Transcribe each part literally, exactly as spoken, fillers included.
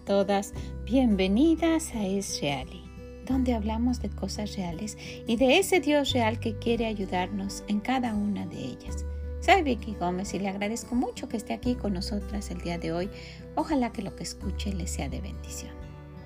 todas, bienvenidas a Es Reali, donde hablamos de cosas reales y de ese Dios real que quiere ayudarnos en cada una de ellas. Soy Vicky Gómez y le agradezco mucho que esté aquí con nosotras el día de hoy. Ojalá que lo que escuche le sea de bendición.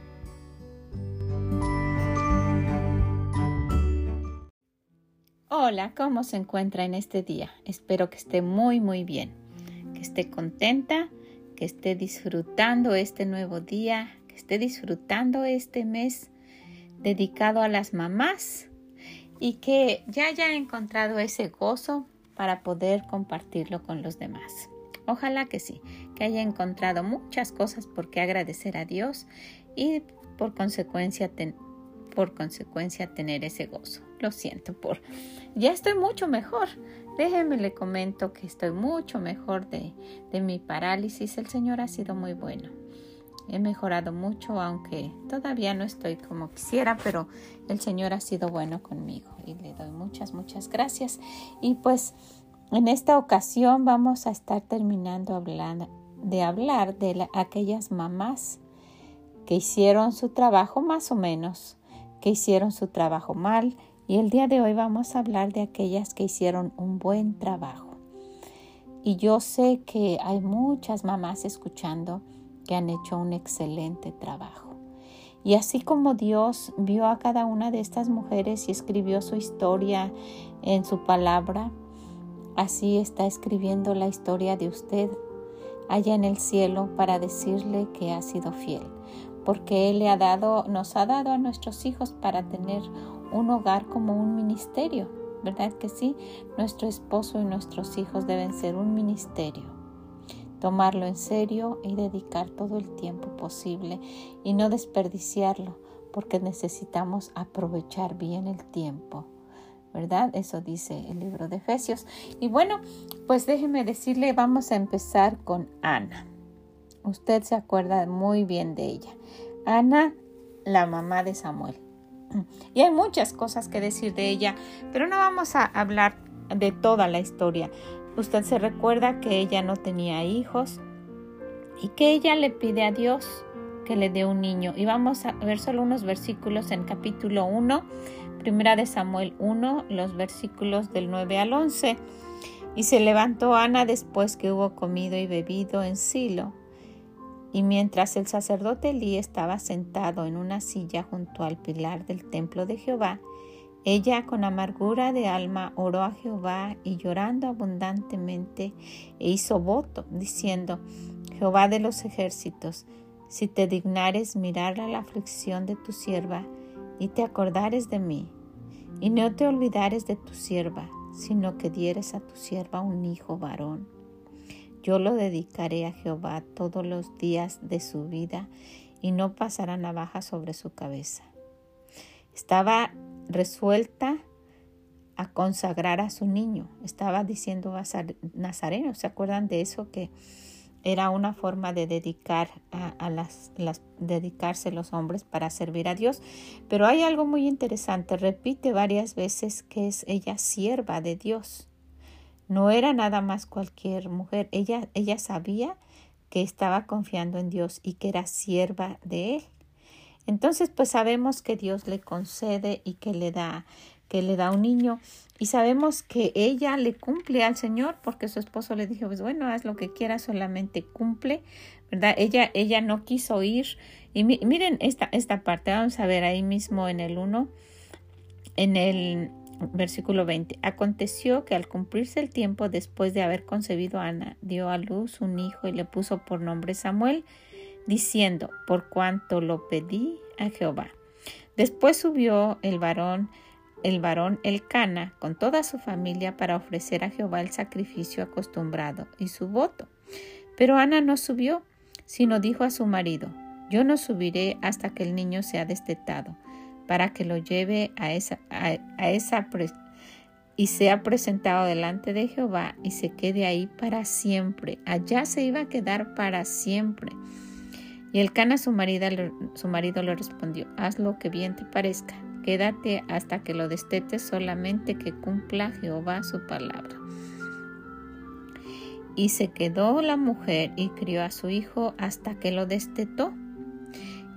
Hola, ¿cómo se encuentra en este día? Espero que esté muy muy bien, que esté contenta, que esté disfrutando este nuevo día, que esté disfrutando este mes dedicado a las mamás y que ya haya encontrado ese gozo para poder compartirlo con los demás. Ojalá que sí, que haya encontrado muchas cosas por qué agradecer a Dios y por consecuencia, ten, por consecuencia tener ese gozo. Lo siento por... Ya estoy mucho mejor. Déjenme le comento que estoy mucho mejor de, de mi parálisis. El Señor ha sido muy bueno. He mejorado mucho, aunque todavía no estoy como quisiera, pero el Señor ha sido bueno conmigo y le doy muchas, muchas gracias. Y pues en esta ocasión vamos a estar terminando hablando, de hablar de la, aquellas mamás que hicieron su trabajo más o menos, que hicieron su trabajo mal. Y el día de hoy vamos a hablar de aquellas que hicieron un buen trabajo. Y yo sé que hay muchas mamás escuchando que han hecho un excelente trabajo. Y así como Dios vio a cada una de estas mujeres y escribió su historia en su palabra, así está escribiendo la historia de usted allá en el cielo para decirle que ha sido fiel. Porque Él le ha dado, nos ha dado a nuestros hijos para tener un hogar como un ministerio, ¿verdad que sí? Nuestro esposo y nuestros hijos deben ser un ministerio. Tomarlo en serio y dedicar todo el tiempo posible y no desperdiciarlo, porque necesitamos aprovechar bien el tiempo, ¿verdad? Eso dice el libro de Efesios. Y bueno, pues déjeme decirle, vamos a empezar con Ana. Usted se acuerda muy bien de ella. Ana, la mamá de Samuel. Y hay muchas cosas que decir de ella, pero no vamos a hablar de toda la historia. Usted se recuerda que ella no tenía hijos y que ella le pide a Dios que le dé un niño. Y vamos a ver solo unos versículos en capítulo uno, primera de Samuel uno, los versículos del nueve al once. Y se levantó Ana después que hubo comido y bebido en Silo. Y mientras el sacerdote Elí estaba sentado en una silla junto al pilar del templo de Jehová, ella con amargura de alma oró a Jehová y llorando abundantemente e hizo voto, diciendo: Jehová de los ejércitos, si te dignares mirar a la aflicción de tu sierva y te acordares de mí, y no te olvidares de tu sierva, sino que dieres a tu sierva un hijo varón, yo lo dedicaré a Jehová todos los días de su vida y no pasará navaja sobre su cabeza. Estaba resuelta a consagrar a su niño. Estaba diciendo Nazareno. ¿Se acuerdan de eso? Que era una forma de dedicar a, a las, las, dedicarse los hombres para servir a Dios. Pero hay algo muy interesante. Repite varias veces que es ella sierva de Dios. No era nada más cualquier mujer. Ella, ella sabía que estaba confiando en Dios y que era sierva de Él. Entonces, pues sabemos que Dios le concede y que le da, que le da un niño. Y sabemos que ella le cumple al Señor porque su esposo le dijo, pues bueno, haz lo que quieras, solamente cumple, ¿verdad? Ella, ella no quiso ir. Y mi, miren esta, esta parte, vamos a ver ahí mismo en el uno, en el versículo veinte. Aconteció que al cumplirse el tiempo después de haber concebido a Ana, dio a luz un hijo y le puso por nombre Samuel, diciendo, por cuanto lo pedí a Jehová. Después subió el varón, el varón Elcana con toda su familia para ofrecer a Jehová el sacrificio acostumbrado y su voto. Pero Ana no subió, sino dijo a su marido, yo no subiré hasta que el niño sea destetado, para que lo lleve a esa, a, a esa pre- y sea presentado delante de Jehová y se quede ahí para siempre. Allá se iba a quedar para siempre. Y Elcana su marido, su marido le respondió, haz lo que bien te parezca, quédate hasta que lo destetes, solamente que cumpla Jehová su palabra. Y se quedó la mujer y crió a su hijo hasta que lo destetó.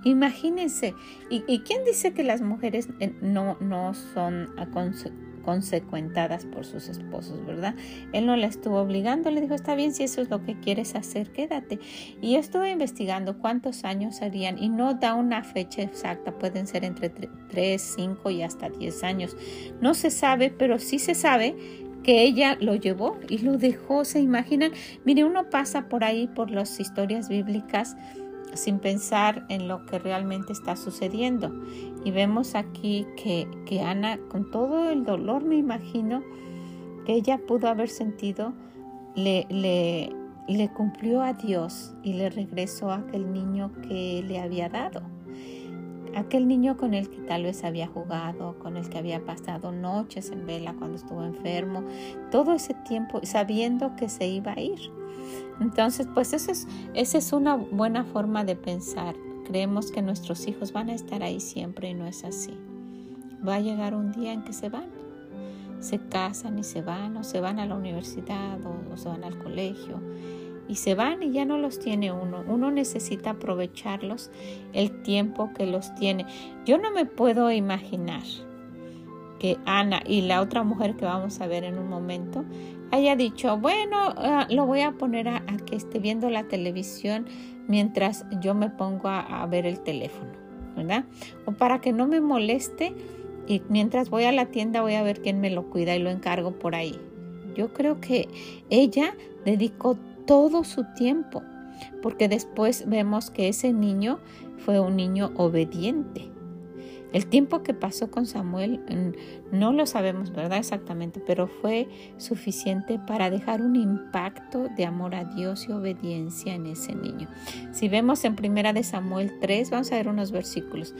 Imagínense. ¿Y, y quién dice que las mujeres no, no son conse- consecuentadas por sus esposos, verdad? Él no la estuvo obligando, le dijo, está bien, si eso es lo que quieres hacer, quédate. Y yo estuve investigando cuántos años serían y no da una fecha exacta, pueden ser entre tres, cinco y hasta diez años. No se sabe, pero sí se sabe que ella lo llevó y lo dejó. ¿Se imaginan? Mire, uno pasa por ahí por las historias bíblicas sin pensar en lo que realmente está sucediendo. Y vemos aquí que, que Ana, con todo el dolor, me imagino, que ella pudo haber sentido, le, le, le cumplió a Dios y le regresó a aquel niño que le había dado. Aquel niño con el que tal vez había jugado, con el que había pasado noches en vela cuando estuvo enfermo, todo ese tiempo sabiendo que se iba a ir. Entonces, pues esa es, esa es una buena forma de pensar. Creemos que nuestros hijos van a estar ahí siempre y no es así. Va a llegar un día en que se van. Se casan y se van, o se van a la universidad, o, o se van al colegio. Y se van y ya no los tiene uno. Uno necesita aprovecharlos el tiempo que los tiene. Yo no me puedo imaginar que Ana y la otra mujer que vamos a ver en un momento haya dicho, bueno, uh, lo voy a poner a, a que esté viendo la televisión mientras yo me pongo a, a ver el teléfono, ¿verdad? O para que no me moleste y mientras voy a la tienda voy a ver quién me lo cuida y lo encargo por ahí. Yo creo que ella dedicó todo su tiempo, porque después vemos que ese niño fue un niño obediente. El tiempo que pasó con Samuel no lo sabemos, ¿verdad? Exactamente, pero fue suficiente para dejar un impacto de amor a Dios y obediencia en ese niño. Si vemos en Primera de Samuel tres, vamos a ver unos versículos.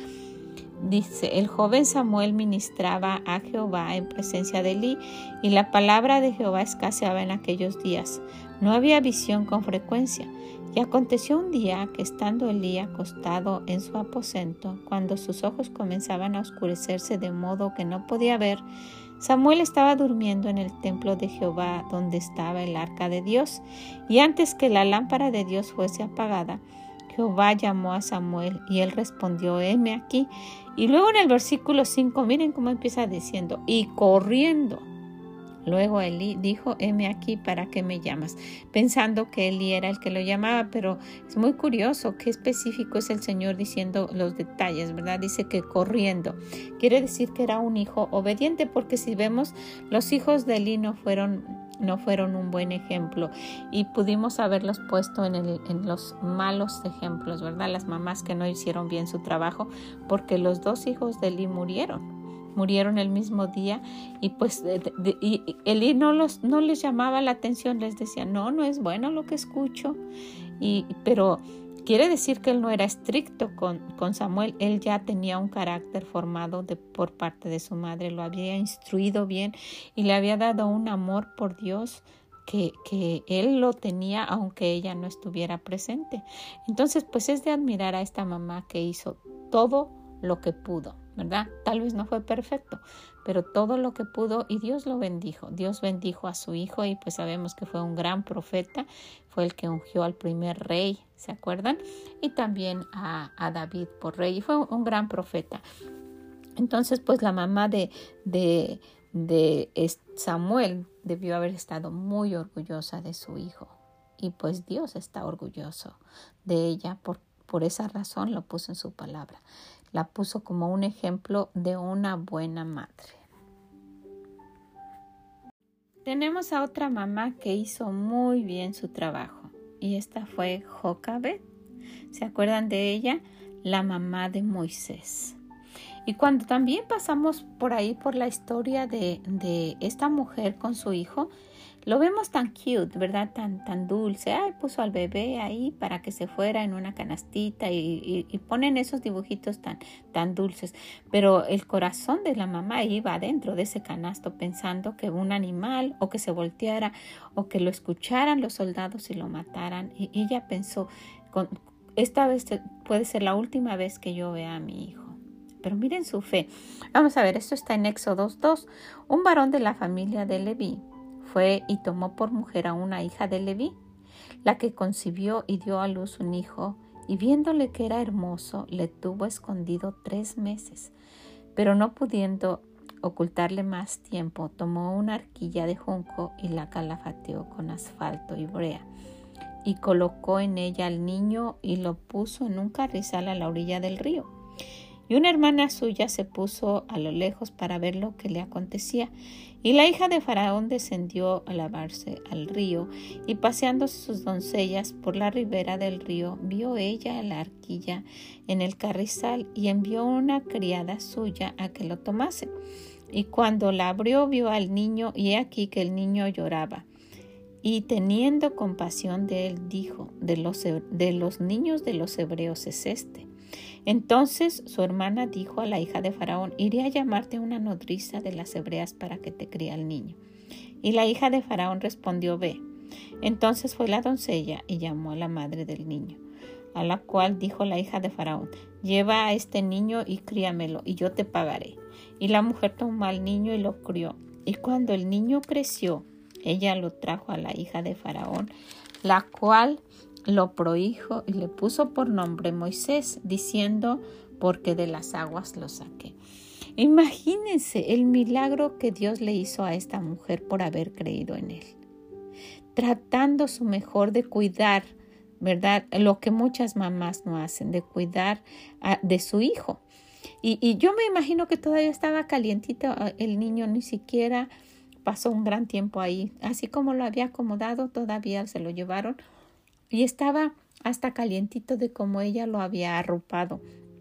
Dice, el joven Samuel ministraba a Jehová en presencia de Elí, y la palabra de Jehová escaseaba en aquellos días. No había visión con frecuencia. Y aconteció un día que estando Elí acostado en su aposento, cuando sus ojos comenzaban a oscurecerse de modo que no podía ver, Samuel estaba durmiendo en el templo de Jehová donde estaba el arca de Dios. Y antes que la lámpara de Dios fuese apagada, Jehová llamó a Samuel y él respondió, heme aquí. Y luego en el versículo cinco, miren cómo empieza diciendo, y corriendo. Luego Elí dijo, heme aquí, ¿para qué me llamas? Pensando que Elí era el que lo llamaba, pero es muy curioso, qué específico es el Señor diciendo los detalles, ¿verdad? Dice que corriendo. Quiere decir que era un hijo obediente, porque si vemos, los hijos de Elí no fueron, no fueron un buen ejemplo y pudimos haberlos puesto en, el, en los malos ejemplos, ¿verdad? Las mamás que no hicieron bien su trabajo, porque los dos hijos de Elí murieron. Murieron el mismo día y pues de, de, y Elí no, los, no les llamaba la atención, les decía, no, no es bueno lo que escucho. Y, pero quiere decir que él no era estricto con, con Samuel, él ya tenía un carácter formado de, por parte de su madre, lo había instruido bien y le había dado un amor por Dios que, que él lo tenía aunque ella no estuviera presente. Entonces pues es de admirar a esta mamá que hizo todo lo que pudo, ¿verdad? Tal vez no fue perfecto, pero todo lo que pudo y Dios lo bendijo. Dios bendijo a su hijo y pues sabemos que fue un gran profeta, fue el que ungió al primer rey, ¿se acuerdan? Y también a, a David por rey y fue un, un gran profeta. Entonces pues la mamá de, de, de Samuel debió haber estado muy orgullosa de su hijo y pues Dios está orgulloso de ella, por, por esa razón lo puso en su palabra. La puso como un ejemplo de una buena madre. Tenemos a otra mamá que hizo muy bien su trabajo y esta fue Jocabed. ¿Se acuerdan de ella? La mamá de Moisés. Y cuando también pasamos por ahí por la historia de, de esta mujer con su hijo, lo vemos tan cute, ¿verdad? Tan, tan dulce. Ay, puso al bebé ahí para que se fuera en una canastita y, y, y ponen esos dibujitos tan, tan dulces. Pero el corazón de la mamá iba adentro de ese canasto pensando que un animal o que se volteara o que lo escucharan los soldados y lo mataran. Y ella pensó, con, esta vez puede ser la última vez que yo vea a mi hijo. Pero miren su fe. Vamos a ver, esto está en Éxodo dos. Un varón de la familia de Leví fue y tomó por mujer a una hija de Leví, la que concibió y dio a luz un hijo, y viéndole que era hermoso, le tuvo escondido tres meses. Pero no pudiendo ocultarle más tiempo, tomó una arquilla de junco y la calafateó con asfalto y brea, y colocó en ella al niño y lo puso en un carrizal a la orilla del río. Y una hermana suya se puso a lo lejos para ver lo que le acontecía. Y la hija de Faraón descendió a lavarse al río, y paseándose sus doncellas por la ribera del río, vio ella la arquilla en el carrizal, y envió una criada suya a que lo tomase. Y cuando la abrió, vio al niño, y he aquí que el niño lloraba. Y teniendo compasión de él, dijo: de los, de los niños de los hebreos es este. Entonces su hermana dijo a la hija de Faraón: iré a llamarte a una nodriza de las hebreas para que te críe al niño. Y la hija de Faraón respondió: ve. Entonces fue la doncella y llamó a la madre del niño, a la cual dijo la hija de Faraón: lleva a este niño y críamelo, y yo te pagaré. Y la mujer tomó al niño y lo crió. Y cuando el niño creció, ella lo trajo a la hija de Faraón, la cual lo prohijo y le puso por nombre Moisés, diciendo: porque de las aguas lo saqué. Imagínense el milagro que Dios le hizo a esta mujer por haber creído en él, tratando su mejor de cuidar, ¿verdad? Lo que muchas mamás no hacen, de cuidar a, de su hijo. Y, y yo me imagino que todavía estaba calientito el niño, ni siquiera pasó un gran tiempo ahí. Así como lo había acomodado, todavía se lo llevaron. Y estaba hasta calientito de cómo ella lo había arropado.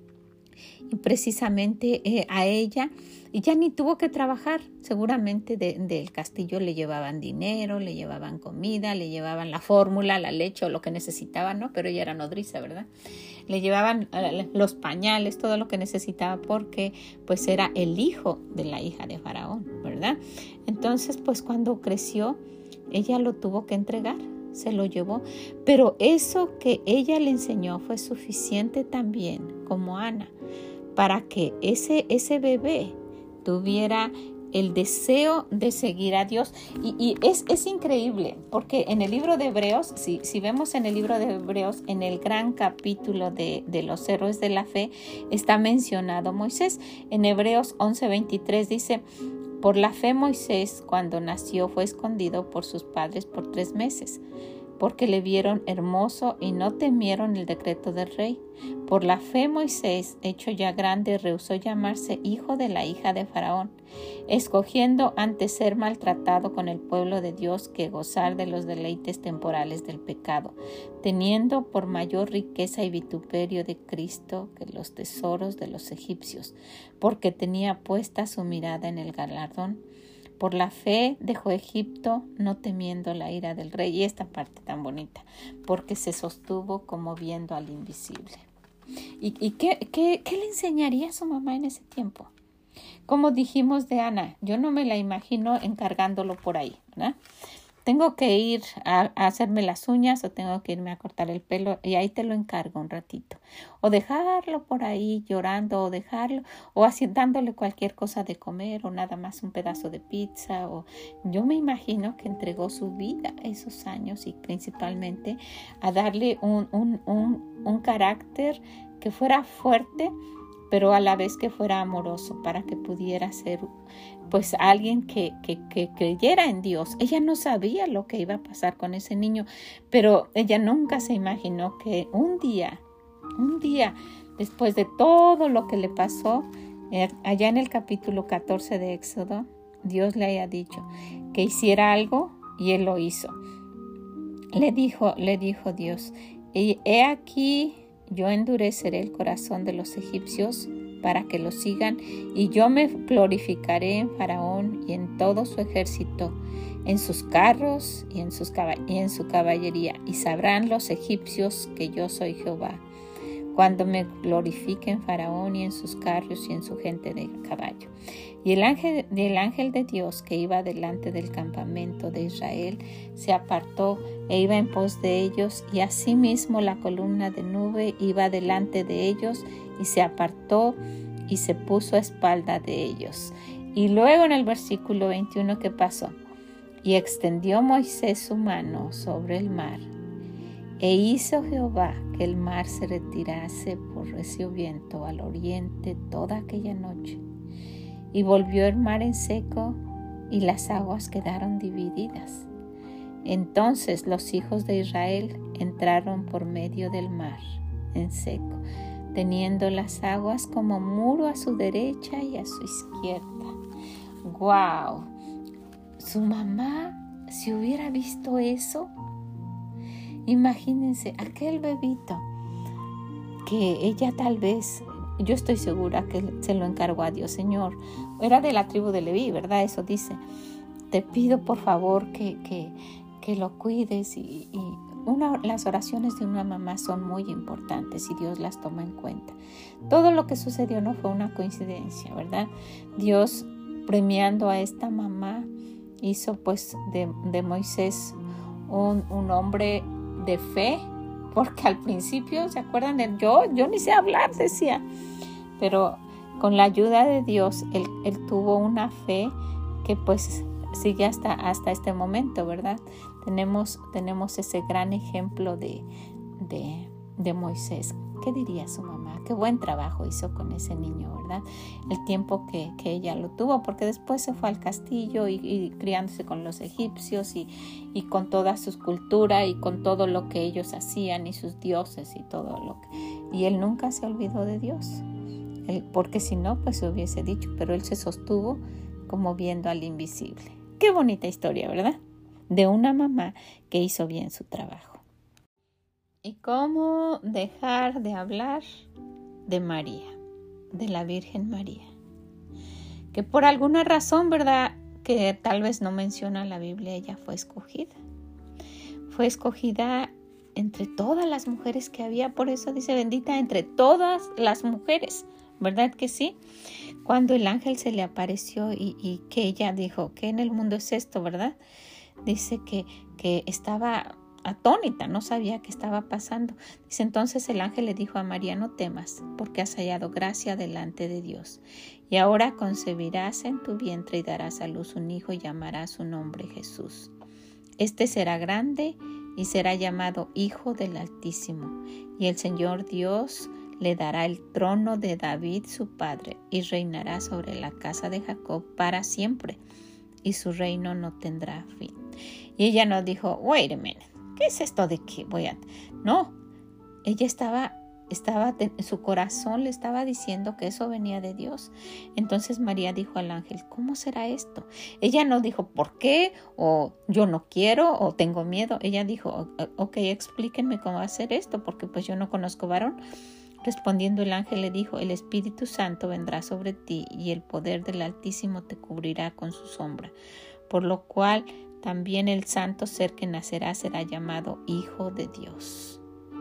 Y precisamente eh, a ella, y ya ni tuvo que trabajar. Seguramente de, del castillo le llevaban dinero, le llevaban comida, le llevaban la fórmula, la leche o lo que necesitaba, ¿no? Pero ella era nodriza, ¿verdad? Le llevaban uh, los pañales, todo lo que necesitaba, porque pues era el hijo de la hija de Faraón, ¿verdad? Entonces, pues cuando creció, ella lo tuvo que entregar. Se lo llevó, pero eso que ella le enseñó fue suficiente también, como Ana, para que ese, ese bebé tuviera el deseo de seguir a Dios. Y, y es, es increíble, porque en el libro de Hebreos, si, si vemos en el libro de Hebreos, en el gran capítulo de, de los héroes de la fe, está mencionado Moisés. En Hebreos once veintitrés dice: por la fe Moisés, cuando nació, fue escondido por sus padres por tres meses, porque le vieron hermoso y no temieron el decreto del rey. Por la fe Moisés, hecho ya grande, rehusó llamarse hijo de la hija de Faraón, escogiendo antes ser maltratado con el pueblo de Dios que gozar de los deleites temporales del pecado, teniendo por mayor riqueza y vituperio de Cristo que los tesoros de los egipcios, porque tenía puesta su mirada en el galardón. Por la fe dejó Egipto, no temiendo la ira del rey. Y esta parte tan bonita, porque se sostuvo como viendo al invisible. ¿Y, y qué, qué, qué le enseñaría a su mamá en ese tiempo? Como dijimos de Ana, yo no me la imagino encargándolo por ahí, ¿verdad? Tengo que ir a, a hacerme las uñas o tengo que irme a cortar el pelo y ahí te lo encargo un ratito. O dejarlo por ahí llorando o dejarlo o así dándole cualquier cosa de comer o nada más un pedazo de pizza. O yo me imagino que entregó su vida esos años y principalmente a darle un, un, un, un carácter que fuera fuerte, pero a la vez que fuera amoroso, para que pudiera ser pues alguien que, que, que creyera en Dios. Ella no sabía lo que iba a pasar con ese niño, pero ella nunca se imaginó que un día, un día después de todo lo que le pasó, eh, allá en el capítulo catorce de Éxodo, Dios le haya dicho que hiciera algo y él lo hizo. Le dijo, le dijo Dios: he aquí, yo endureceré el corazón de los egipcios para que lo sigan, y yo me glorificaré en Faraón y en todo su ejército, en sus carros y en, sus cab- y en su caballería, y sabrán los egipcios que yo soy Jehová, cuando me glorifique en Faraón y en sus carros y en su gente de caballo. Y el ángel, el ángel de Dios que iba delante del campamento de Israel se apartó e iba en pos de ellos, y asimismo la columna de nube iba delante de ellos y se apartó y se puso a espalda de ellos. Y luego en el versículo veintiuno, ¿qué pasó? Y extendió Moisés su mano sobre el mar, E hizo Jehová que el mar se retirase por recio viento al oriente toda aquella noche. Y volvió el mar en seco, y las aguas quedaron divididas. Entonces los hijos de Israel entraron por medio del mar en seco, teniendo las aguas como muro a su derecha y a su izquierda. ¡Guau! Su mamá, si hubiera visto eso, imagínense, aquel bebito que ella tal vez, yo estoy segura que se lo encargó a Dios. Señor, era de la tribu de Leví, ¿verdad? Eso dice. Te pido por favor que, que, que lo cuides. Y, y una, las oraciones de una mamá son muy importantes y Dios las toma en cuenta. Todo lo que sucedió no fue una coincidencia, ¿verdad? Dios, premiando a esta mamá, hizo pues de, de Moisés un, un hombre de fe, porque al principio, ¿se acuerdan? De yo, yo ni sé hablar, decía, pero con la ayuda de Dios, él, él tuvo una fe que pues sigue hasta, hasta este momento, ¿verdad? Tenemos, tenemos ese gran ejemplo de, de, de Moisés. ¿Qué diría su mamá? Qué buen trabajo hizo con ese niño, ¿verdad? El tiempo que, que ella lo tuvo, porque después se fue al castillo y, y criándose con los egipcios y, y con toda su cultura y con todo lo que ellos hacían y sus dioses y todo lo que... Y él nunca se olvidó de Dios, él, porque si no, pues se hubiese dicho, pero él se sostuvo como viendo al invisible. Qué bonita historia, ¿verdad? De una mamá que hizo bien su trabajo. ¿Y cómo dejar de hablar de María, de la Virgen María? Que por alguna razón, ¿verdad?, que tal vez no menciona la Biblia, ella fue escogida. Fue escogida entre todas las mujeres que había, por eso dice bendita entre todas las mujeres, ¿verdad que sí? Cuando el ángel se le apareció y, y que ella dijo, ¿qué en el mundo es esto, verdad? Dice que, que estaba atónita, no sabía qué estaba pasando. Dice, entonces el ángel le dijo a María, no temas, porque has hallado gracia delante de Dios. Y ahora concebirás en tu vientre y darás a luz un hijo y llamarás su nombre Jesús. Este será grande y será llamado Hijo del Altísimo. Y el Señor Dios le dará el trono de David su padre y reinará sobre la casa de Jacob para siempre. Y su reino no tendrá fin. Y ella no dijo, wait a minute. ¿Qué es esto de que voy a...? No, ella estaba, estaba, su corazón le estaba diciendo que eso venía de Dios. Entonces María dijo al ángel, ¿cómo será esto? Ella no dijo, ¿por qué? O yo no quiero, o tengo miedo. Ella dijo, ok, explíquenme cómo hacer esto, porque pues yo no conozco varón. Respondiendo el ángel le dijo, el Espíritu Santo vendrá sobre ti y el poder del Altísimo te cubrirá con su sombra. Por lo cual también el santo ser que nacerá será llamado Hijo de Dios.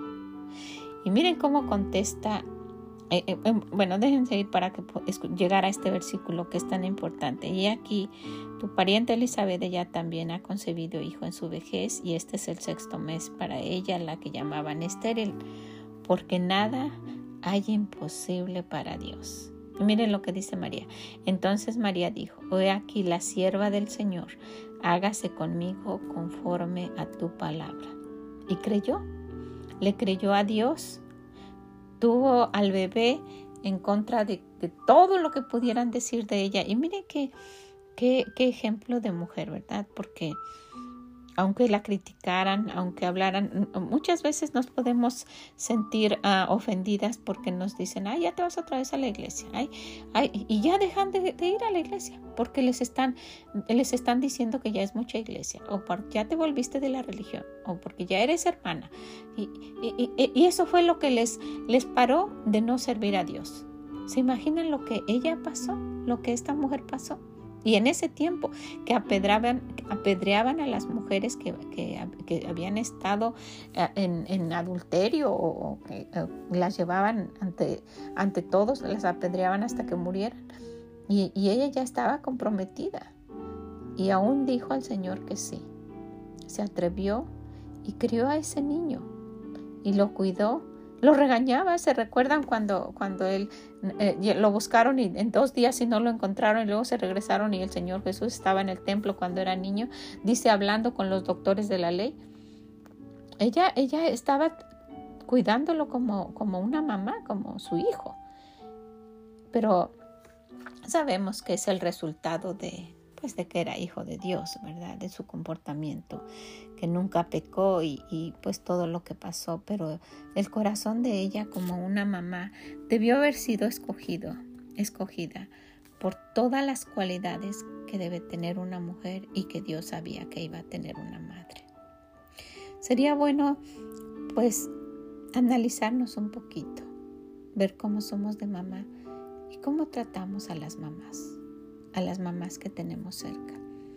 Y miren cómo contesta, eh, eh, bueno, déjenme seguir para que llegar a este versículo que es tan importante. Y aquí, tu pariente Elizabeth ya también ha concebido hijo en su vejez, y este es el sexto mes para ella, la que llamaban estéril, porque nada hay imposible para Dios. Y miren lo que dice María. Entonces María dijo, he aquí la sierva del Señor, hágase conmigo conforme a tu palabra. Y creyó, le creyó a Dios, tuvo al bebé en contra de, de todo lo que pudieran decir de ella. Y miren qué, qué, qué ejemplo de mujer, ¿verdad? Porque aunque la criticaran, aunque hablaran, muchas veces nos podemos sentir uh, ofendidas porque nos dicen, ay, ya te vas otra vez a la iglesia, ay, ay, y ya dejan de, de ir a la iglesia porque les están, les están diciendo que ya es mucha iglesia, o porque ya te volviste de la religión, o porque ya eres hermana. Y, y, y, y eso fue lo que les, les paró de no servir a Dios. ¿Se imaginan lo que ella pasó, lo que esta mujer pasó? Y en ese tiempo que apedreaban, apedreaban a las mujeres que, que, que habían estado en, en adulterio o, o que o las llevaban ante, ante todos, las apedreaban hasta que murieran. Y, y ella ya estaba comprometida. Y aún dijo al Señor que sí. Se atrevió y crió a ese niño y lo cuidó. Lo regañaba, ¿se recuerdan cuando, cuando él eh, lo buscaron y en dos días y no lo encontraron y luego se regresaron y el Señor Jesús estaba en el templo cuando era niño? Dice, hablando con los doctores de la ley. ella, ella estaba cuidándolo como, como una mamá, como su hijo. Pero sabemos que es el resultado de, pues, de que era hijo de Dios, ¿verdad? De su comportamiento, que nunca pecó y, y pues todo lo que pasó. Pero el corazón de ella como una mamá debió haber sido escogido, escogida por todas las cualidades que debe tener una mujer y que Dios sabía que iba a tener una madre. Sería bueno, pues, analizarnos un poquito, ver cómo somos de mamá y cómo tratamos a las mamás, a las mamás que tenemos cerca,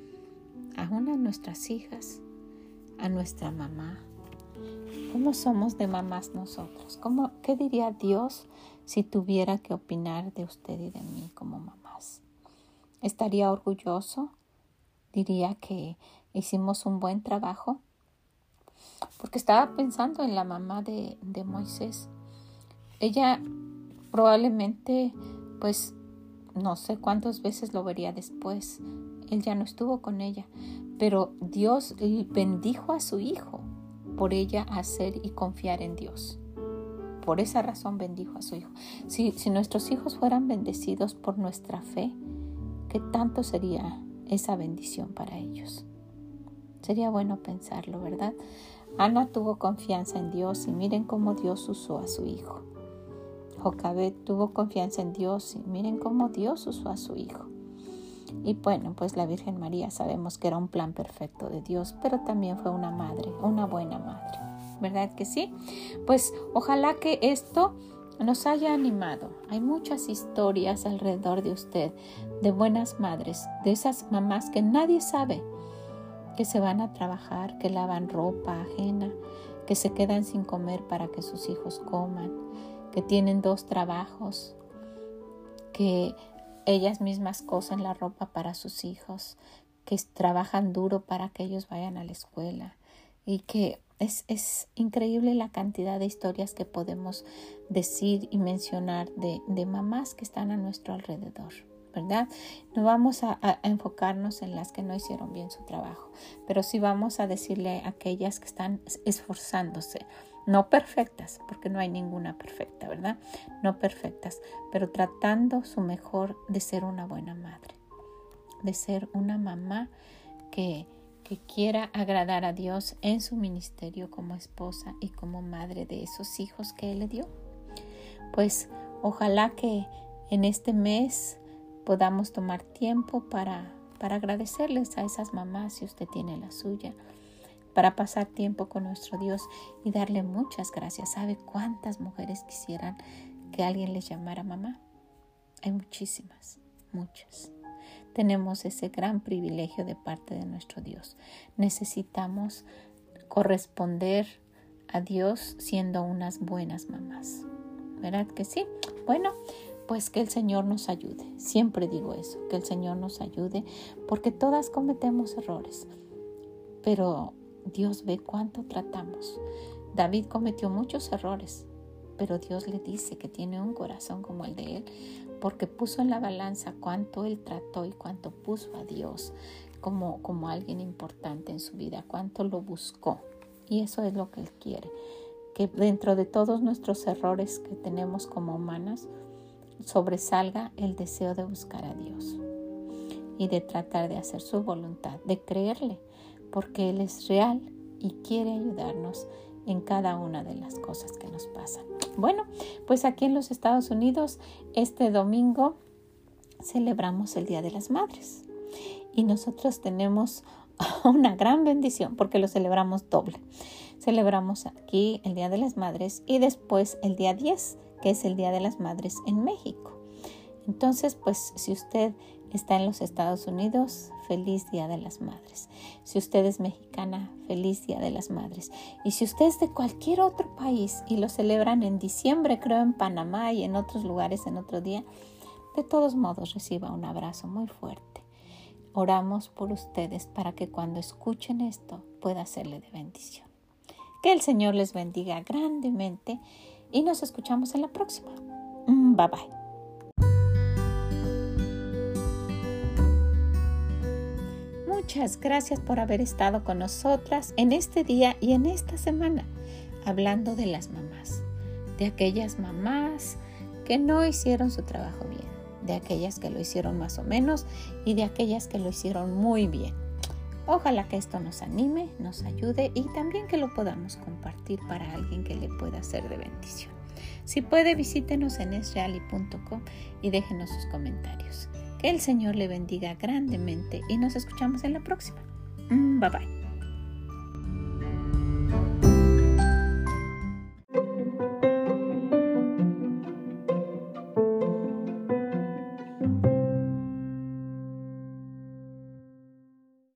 aún a nuestras hijas, a nuestra mamá. ¿Cómo somos de mamás nosotros? ¿Cómo, qué diría Dios si tuviera que opinar de usted y de mí como mamás? ¿Estaría orgulloso? ¿Diría que hicimos un buen trabajo? Porque estaba pensando en la mamá de, de Moisés. Ella probablemente, pues, no sé cuántas veces lo vería después. Él ya no estuvo con ella. Pero Dios bendijo a su hijo por ella hacer y confiar en Dios. Por esa razón bendijo a su hijo. Si, si nuestros hijos fueran bendecidos por nuestra fe, ¿qué tanto sería esa bendición para ellos? Sería bueno pensarlo, ¿verdad? Ana tuvo confianza en Dios y miren cómo Dios usó a su hijo. Jocabed tuvo confianza en Dios y miren cómo Dios usó a su hijo. Y bueno, pues la Virgen María sabemos que era un plan perfecto de Dios, pero también fue una madre, una buena madre. ¿Verdad que sí? Pues ojalá que esto nos haya animado. Hay muchas historias alrededor de usted de buenas madres, de esas mamás que nadie sabe, que se van a trabajar, que lavan ropa ajena, que se quedan sin comer para que sus hijos coman, que tienen dos trabajos, que ellas mismas cosen la ropa para sus hijos, que trabajan duro para que ellos vayan a la escuela y que es, es increíble la cantidad de historias que podemos decir y mencionar de, de mamás que están a nuestro alrededor, ¿verdad? No vamos a, a enfocarnos en las que no hicieron bien su trabajo, pero sí vamos a decirle a aquellas que están esforzándose, no perfectas, porque no hay ninguna perfecta, ¿verdad? No perfectas, pero tratando su mejor de ser una buena madre, de ser una mamá que, que quiera agradar a Dios en su ministerio como esposa y como madre de esos hijos que Él le dio. Pues ojalá que en este mes podamos tomar tiempo para, para agradecerles a esas mamás, si usted tiene la suya, para pasar tiempo con nuestro Dios y darle muchas gracias. ¿Sabe cuántas mujeres quisieran que alguien les llamara mamá? Hay muchísimas, muchas. Tenemos ese gran privilegio de parte de nuestro Dios. Necesitamos corresponder a Dios siendo unas buenas mamás. ¿Verdad que sí? Bueno, pues que el Señor nos ayude. Siempre digo eso, que el Señor nos ayude, porque todas cometemos errores, pero Dios ve cuánto tratamos. David cometió muchos errores, pero Dios le dice que tiene un corazón como el de él, porque puso en la balanza cuánto él trató y cuánto puso a Dios como, como alguien importante en su vida, cuánto lo buscó. Y eso es lo que él quiere, que dentro de todos nuestros errores que tenemos como humanas, sobresalga el deseo de buscar a Dios y de tratar de hacer su voluntad, de creerle, porque Él es real y quiere ayudarnos en cada una de las cosas que nos pasan. Bueno, pues aquí en los Estados Unidos, este domingo celebramos el Día de las Madres y nosotros tenemos una gran bendición porque lo celebramos doble. Celebramos aquí el Día de las Madres y después el día diez, que es el Día de las Madres en México. Entonces, pues si usted está en los Estados Unidos, feliz Día de las Madres. Si usted es mexicana, feliz Día de las Madres. Y si usted es de cualquier otro país y lo celebran en diciembre, creo en Panamá y en otros lugares en otro día, de todos modos reciba un abrazo muy fuerte. Oramos por ustedes para que cuando escuchen esto pueda serle de bendición. Que el Señor les bendiga grandemente y nos escuchamos en la próxima. Bye bye. muchas gracias por haber estado con nosotras en este día y en esta semana, hablando de las mamás, de aquellas mamás que no hicieron su trabajo bien, de aquellas que lo hicieron más o menos y de aquellas que lo hicieron muy bien. Ojalá que esto nos anime, nos ayude y también que lo podamos compartir para alguien que le pueda ser de bendición. Si puede, visítenos en es reali punto com y déjenos sus comentarios. Que el Señor le bendiga grandemente y nos escuchamos en la próxima. Bye bye.